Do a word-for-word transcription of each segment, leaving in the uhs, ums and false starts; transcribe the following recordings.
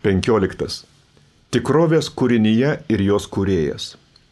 penkioliktas. Tikrovės kūrinyje ir jos kūrėjas.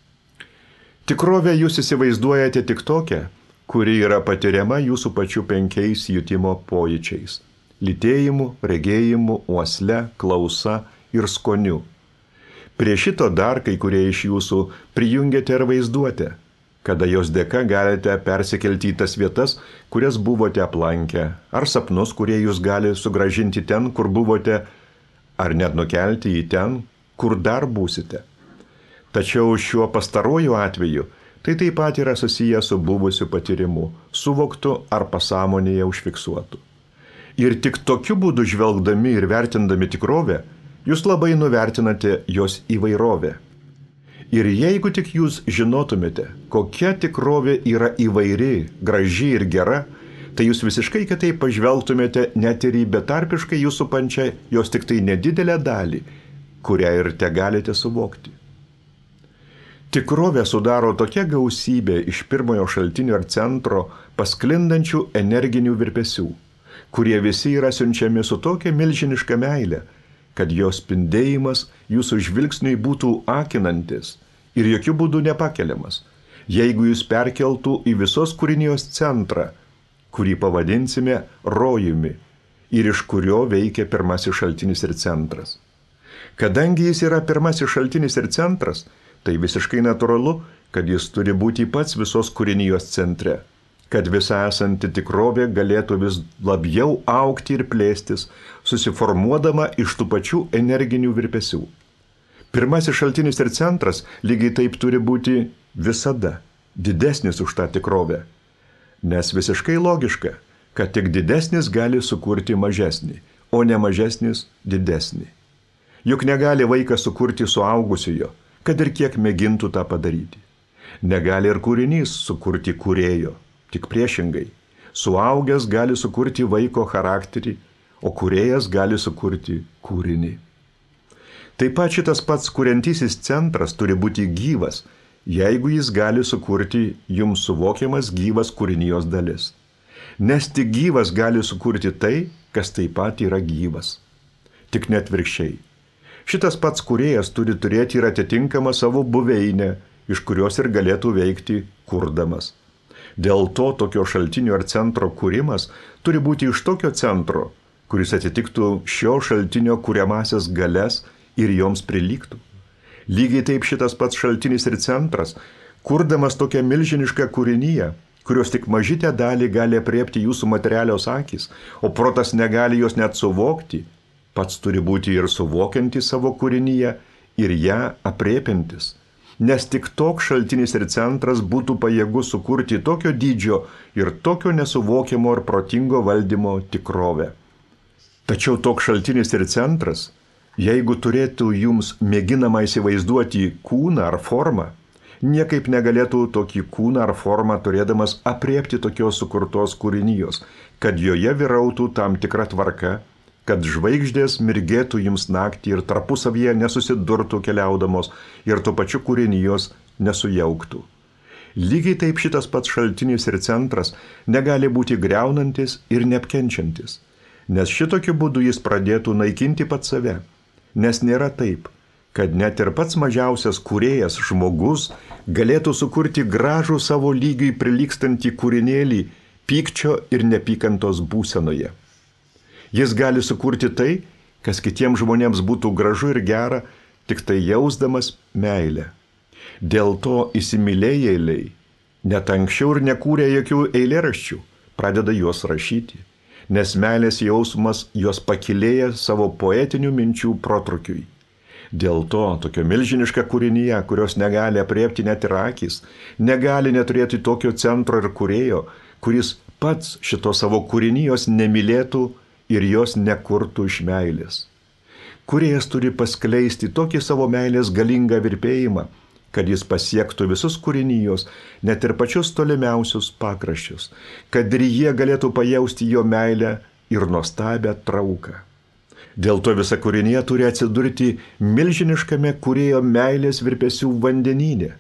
Tikrovę jūs įsivaizduojate tik tokią, kuri yra patiriama jūsų pačių penkiais jutimo pojūčiais – lytėjimu, regėjimu, uosle, klausa ir skoniu. Prie šito dar kai kurie iš jūsų prijungiate ir vaizduotę, kada jos dėka galite persikelti į tas vietas, kurias buvote aplankę, ar sapnus, kurie jūs gali sugrąžinti ten, kur buvote, ar net nukelti į ten, kur dar būsite. Tačiau šiuo pastaruoju atveju tai taip pat yra susiję su buvusiu patyrimu, suvoktu ar pasąmonėje užfiksuotu. Ir tik tokiu būdu žvelgdami ir vertindami tikrovę, jūs labai nuvertinate jos įvairovę. Ir jeigu tik jūs žinotumėte, kokia tikrovė yra įvairi, graži ir gera, tai jūs visiškai kitaip pažvelgtumėte net ir į betarpiškai jūsų pančią jos tik tai nedidelę dalį, kurią ir te galite suvokti. Tikrovę sudaro tokia gausybė iš pirmojo šaltinio ar centro pasklindančių energinių virpesių, kurie visi yra siunčiami su tokia milžiniška meile, kad jos spindėjimas jūsų žvilgsniui būtų akinantis ir jokių būdų nepakeliamas, jeigu jūs perkeltų į visos kūrinijos centrą, kurį pavadinsime rojumi ir iš kurio veikia pirmasis šaltinis ir centras. Kadangi jis yra pirmasis šaltinis ir centras, tai visiškai natūralu, kad jis turi būti pats visos kūrinijos centre, kad visa esanti tikrovė galėtų vis labiau augti ir plėstis, susiformuodama iš tų pačių energinių virpesių. Pirmasis šaltinis ir centras lygiai taip turi būti visada didesnis už tą tikrovę, nes visiškai logiška, kad tik didesnis gali sukurti mažesnį, o ne mažesnis didesnį. Juk negali vaikas sukurti suaugusiojo, kad ir kiek mėgintų tą padaryti. Negali ir kūrinys sukurti kūrėjo, tik priešingai. Suaugęs gali sukurti vaiko charakterį, o kūrėjas gali sukurti kūrinį. Taip pat šitas pats kuriantysis centras turi būti gyvas, jeigu jis gali sukurti jums suvokiamas gyvas kūrinijos dalis. Nes tik gyvas gali sukurti tai, kas taip pat yra gyvas. Tik net virkščiai. Šitas pats kūrėjas turi turėti ir atitinkamą savo buveinę, iš kurios ir galėtų veikti kurdamas. Dėl to tokio šaltinio ar centro kūrimas turi būti iš tokio centro, kuris atitiktų šio šaltinio kuriamasias galias ir joms prilygtų. Lygiai taip šitas pats šaltinis ir centras, kurdamas tokią milžinišką kūrinyje, kurios tik mažytę dalį gali apriepti jūsų materialios akys, o protas negali jos net suvokti, pats turi būti ir suvokiantis savo kūrinyje ir ją apriepiantis, nes tik toks šaltinis ir centras būtų pajėgus sukurti tokio dydžio ir tokio nesuvokiamo ir protingo valdymo tikrovę. Tačiau toks šaltinis ir centras, jeigu turėtų jums mėginama įsivaizduoti kūną ar formą, niekaip negalėtų tokį kūną ar formą turėdamas apriepti tokios sukurtos kūrinijos, kad joje vyrautų tam tikra tvarka, kad žvaigždės mirgėtų jums naktį ir tarpusavyje nesusidurtų keliaudamos ir tuo pačiu kūrinijos nesujauktų. Lygiai taip šitas pats šaltinis ir centras negali būti griaunantis ir neapkenčiantis, nes šitokiu būdu jis pradėtų naikinti pat save, nes nėra taip, kad net ir pats mažiausias kūrėjas žmogus galėtų sukurti gražų savo lygiui prilygstantį kūrinėlį pykčio ir nepykantos būsenoje. Jis gali sukurti tai, kas kitiems žmonėms būtų gražu ir gera, tik tai jausdamas meilę. Dėl to įsimylėjėliai net anksčiau ir nekūrė jokių eilėraščių, pradeda juos rašyti, nes meilės jausmas juos pakylėja savo poetinių minčių protrukiui. Dėl to tokio milžiniška kūrinyje, kurios negali apriepti net ir akys, negali neturėti tokio centro ir kūrėjo, kuris pats šito savo kūrinijos nemylėtų ir jos nekurtų iš meilės. Kūrėjas turi paskleisti tokį savo meilės galingą virpėjimą, kad jis pasiektų visus kūrinijos, net ir pačius tolimiausius pakraščius, kad ir jie galėtų pajausti jo meilę ir nuostabią trauką. Dėl to visa kūrinija turi atsidurti milžiniškame kūrėjo meilės virpesių vandenyne.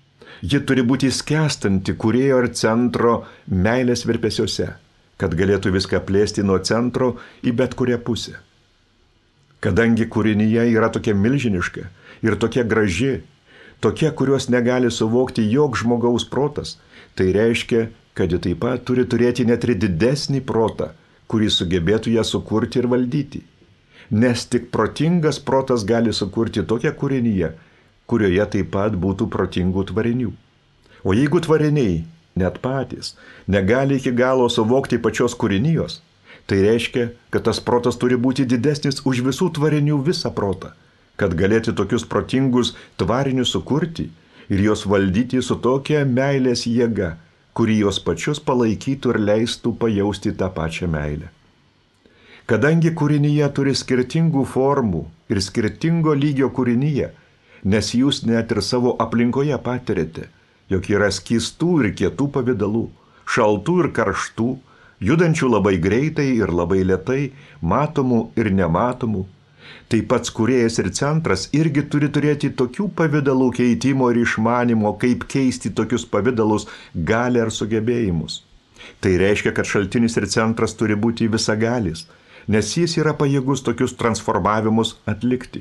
Ji turi būti skęstanti kūrėjo ir centro meilės virpesiuose, kad galėtų viską plėsti nuo centro į bet kurią pusę. Kadangi kūrinyje yra tokia milžiniška ir tokia graži, tokia, kurios negali suvokti joks žmogaus protas, tai reiškia, kad ji taip pat turi turėti net ir didesnį protą, kurį sugebėtų ją sukurti ir valdyti. Nes tik protingas protas gali sukurti tokią kūrinyje, kurioje taip pat būtų protingų tvarinių. O jeigu tvariniai, net patys, negali iki galo suvokti pačios kūrinijos, tai reiškia, kad tas protas turi būti didesnis už visų tvarinių visą protą, kad galėtų tokius protingus tvarinius sukurti ir juos valdyti su tokia meilės jėga, kuri juos pačius palaikytų ir leistų pajausti tą pačią meilę. Kadangi kūrinyje turi skirtingų formų ir skirtingo lygio kūrinyje, nes jūs net ir savo aplinkoje patirite, jog yra skystų ir kietų pavidalų, šaltų ir karštų, judančių labai greitai ir labai lėtai, matomų ir nematomų, tai pats kūrėjas ir centras irgi turi turėti tokių pavidalų keitimo ir išmanimo, kaip keisti tokius pavidalus gali ar sugebėjimus. Tai reiškia, kad šaltinis ir centras turi būti visagalis, nes jis yra pajėgus tokius transformavimus atlikti.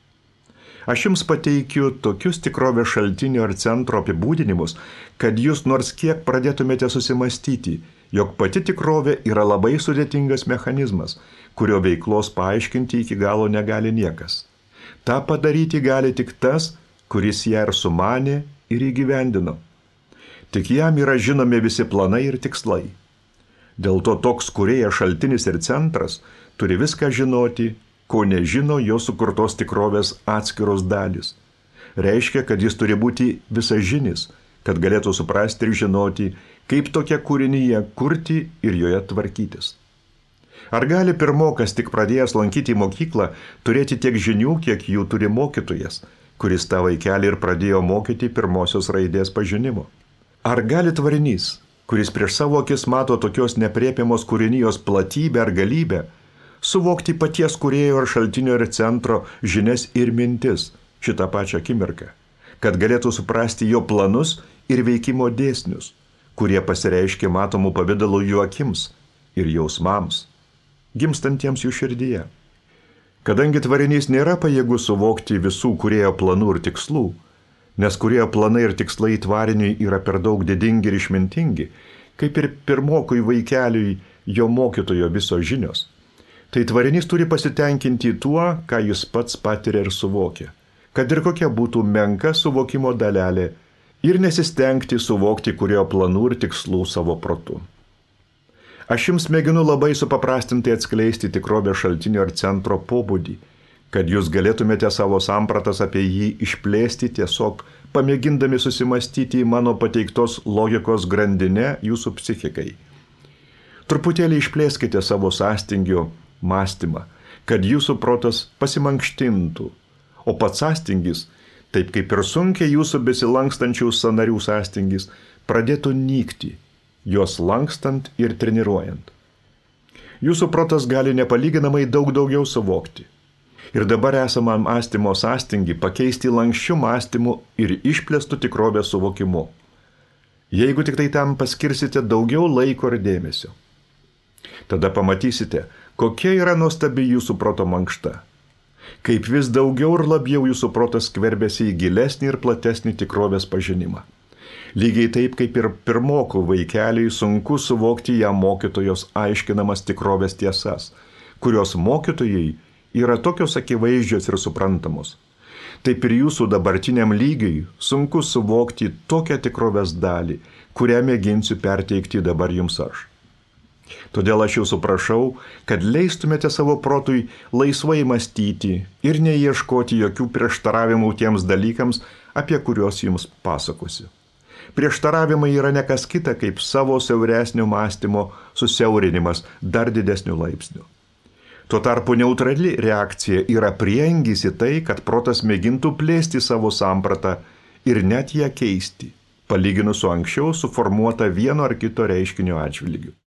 Aš jums pateikiu tokius tikrovės šaltinio ir centro apibūdinimus, kad jūs nors kiek pradėtumėte susimastyti, jog pati tikrovė yra labai sudėtingas mechanizmas, kurio veiklos paaiškinti iki galo negali niekas. Ta padaryti gali tik tas, kuris ją ir sumanė ir įgyvendino. Tik jam yra žinomi visi planai ir tikslai. Dėl to toks kūrėjas šaltinis ir centras turi viską žinoti, ko nežino jo sukurtos tikrovės atskiros dalys. Reiškia, kad jis turi būti visažinis, kad galėtų suprasti ir žinoti, kaip tokia kūrinyje kurti ir joje tvarkytis. Ar gali pirmokas tik pradėjęs lankyti mokyklą turėti tiek žinių, kiek jų turi mokytojas, kuris tą vaikelį ir pradėjo mokyti pirmosios raidės pažinimo? Ar gali tvarinys, kuris prieš savo akis mato tokios nepriepiamos kūrinijos platybę ar galybę, suvokti paties kūrėjo ar šaltinio ir centro žinias ir mintis šitą pačią akimirką, kad galėtų suprasti jo planus ir veikimo dėsnius, kurie pasireiškia matomų pavidalų jų akims ir jausmams, gimstantiems jų širdyje. Kadangi tvarinys nėra pajėgus suvokti visų kūrėjo planų ir tikslų, nes kūrėjo planai ir tikslai tvariniui yra per daug didingi ir išmintingi, kaip ir pirmokui vaikeliui jo mokytojo visos žinios, tai tvarinys turi pasitenkinti tuo, ką jis pats patiria ir suvokia, kad ir kokia būtų menka suvokimo dalelė, ir nesistengti suvokti kūrėjo planų ir tikslų savo protu. Aš jums mėginu labai supaprastintai atskleisti tikrovės šaltinio ir centro pobūdį, kad jūs galėtumėte savo sampratas apie jį išplėsti tiesiog pamėgindami susimastyti į mano pateiktos logikos grandinę jūsų psichikai. Truputėlį išplėskite savo sąstingio mąstymą, kad jūsų protas pasimankštintų, o pats sąstingis, taip kaip ir sunkiai jūsų besilankstančių sąnarių sąstingis, pradėtų nykti, juos lankstant ir treniruojant. Jūsų protas gali nepalyginamai daug daugiau suvokti. Ir dabar esamą mąstymo sąstingį pakeisti lankščių mąstymų ir išplėstų tikrovės suvokimu, jeigu tik tai tam paskirsite daugiau laiko ir dėmesio. Tada pamatysite, kokia yra nuostabi jūsų proto mankšta, kaip vis daugiau ir labiau jūsų protas skverbiasi į gilesnį ir platesnį tikrovės pažinimą. Lygiai taip, kaip ir pirmokų vaikeliui sunku suvokti ją mokytojos aiškinamas tikrovės tiesas, kurios mokytojai yra tokios akivaizdžios ir suprantamos. Taip ir jūsų dabartiniam lygiui sunku suvokti tokią tikrovės dalį, kurią mėginsiu perteikti dabar jums aš. Todėl aš jūsų prašau, kad leistumėte savo protui laisvai mąstyti ir neieškoti jokių prieštaravimų tiems dalykams, apie kuriuos jums pasakosiu. Prieštaravimai yra ne kas kita, kaip savo siauresnio mąstymo susiaurinimas dar didesniu laipsniu. Tuo tarpu neutrali reakcija yra prieangis į tai, kad protas mėgintų plėsti savo sampratą ir net ją keisti, palyginus su anksčiau suformuota vieno ar kito reiškinio atžvilgiu.